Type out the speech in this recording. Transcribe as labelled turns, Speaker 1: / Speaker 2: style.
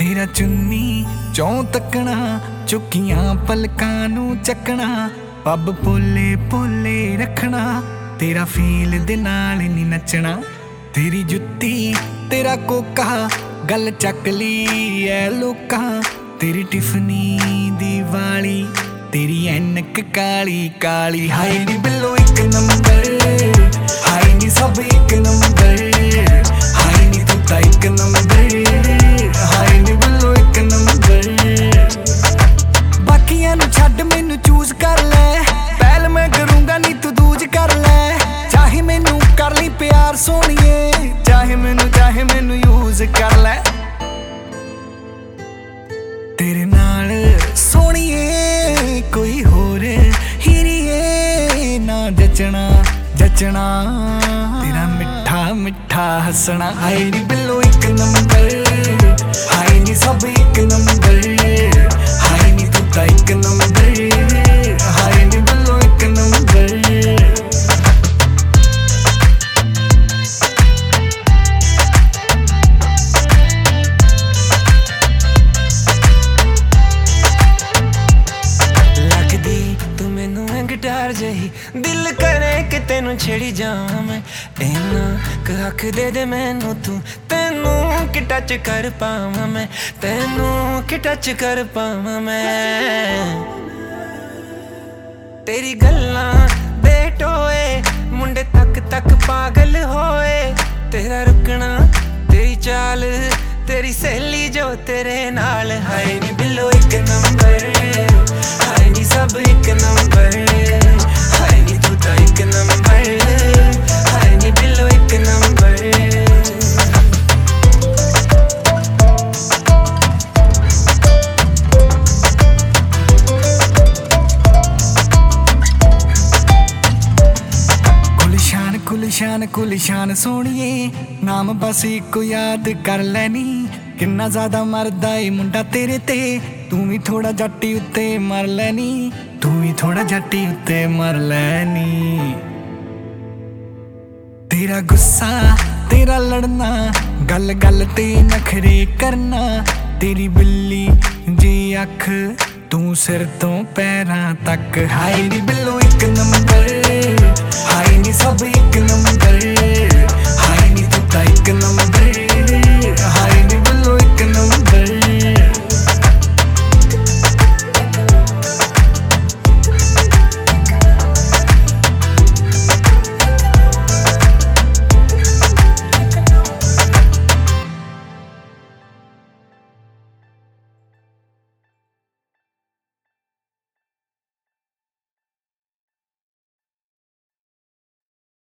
Speaker 1: तेरा चुन्नी चौं तकना चुकियां पलकां नू चकना पब पोले पोले रखना तेरा फील दे नाल नी नचना। तेरी जुत्ती तेरा कोका गल चक ली ऐ लोकां तेरी टिफनी दी वाली तेरी ऐनक काली काली। हाय नी बिल्लो एक नंबर हाय नी सब एक नंबर हाय नी तू तां एक नंबर हाय नी बिल्लो एक नंबर। बाकियां नू छड्ड मैनू चूज कर ले पहल मैं करूंगा नी तू दूज कर ले। चाहे मैनू कर ली प्यार सोहणीए चाहे मैनू यूज कर ले। तेरे नाल सोहणीए कोई होर ही नहीं ना जचना जचना तेरा मिठा मिठा हसना। हाय नी बिल्लो एक नंबर हाय नी सब एक नंबर हाय नी तू तां एक नंबर हाय नी बिल्लो एक नंबर। गिटार जही दिल करे कि तेनू छेड़ी जावां मैं इन्ना हक दे दे मैनू तू तेनू कि टच कर पावां मैं तेनू कि टच कर पावां मैं। तेरी गल्लां बेटोए मुंडे तक तक पागल होए तेरा रुकना तेरी चाल तेरी सहेली जो तेरे नाल। हाय नी बिल्लो एक नंबर हाय नी सब एक नंबर हाय नी तू तां एक नंबर हाय नी बिल्लो एक नंबर। गुलशान सोहणीए नाम बस इको याद कर लैनी किन्ना ज्यादा मरदा ए मुंडा तेरे ते तू भी थोड़ा जट्टी उत्ते मर लैनी तू भी थोड़ा जट्टी उत्ते मर लैनी। तेरा गुस्सा तेरा लड़ना गल गल ते नखरे करना तेरी बिल्ली जी अख तू सिर तो पैरां तक। हाय नी बिल्लो एक नंबर हाय नी सब एक नंबर